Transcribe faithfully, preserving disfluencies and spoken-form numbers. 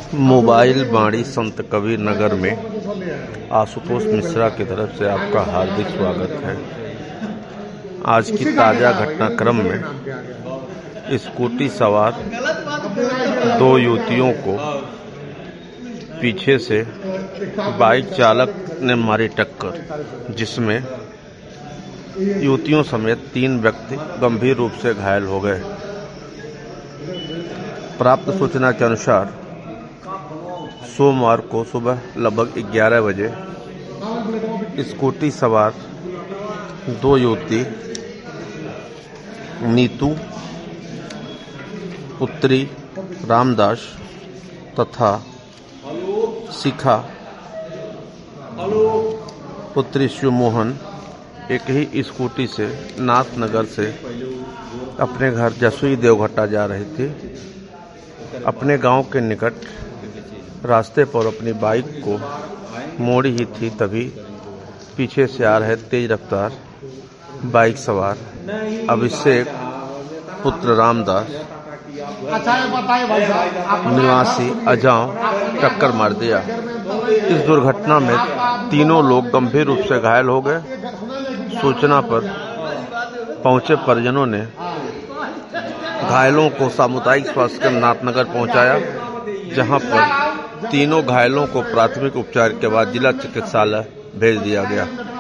Mobile बाड़ी संत कबीर नगर में आशुतोष मिश्रा की तरफ से आपका हार्दिक स्वागत है। आज की ताजा घटनाक्रम में स्कूटी सवार दो युवतियों को पीछे से बाइक चालक ने मारी टक्कर, जिसमें युवतियों समेत तीन व्यक्ति गंभीर रूप से घायल हो गए। प्राप्त सूचना के अनुसार सोमवार को सुबह लगभग ग्यारह बजे स्कूटी सवार दो युवती नीतू पुत्री रामदास तथा शिखा पुत्री शिवमोहन एक ही स्कूटी से नाथनगर से अपने घर जसुई देवघट्टा जा रही थी। अपने गांव के निकट रास्ते पर अपनी बाइक को मोड़ी ही थी, तभी पीछे से आ रहे तेज रफ्तार बाइक सवार अभिषेक पुत्र रामदास निवासी अजाव टक्कर मार दिया। इस दुर्घटना में तीनों लोग गंभीर रूप से घायल हो गए। सूचना पर पहुंचे परिजनों ने घायलों को सामुदायिक स्वास्थ्य केंद्र नाथनगर पहुंचाया, जहां पर तीनों घायलों को प्राथमिक उपचार के बाद जिला चिकित्सालय भेज दिया गया।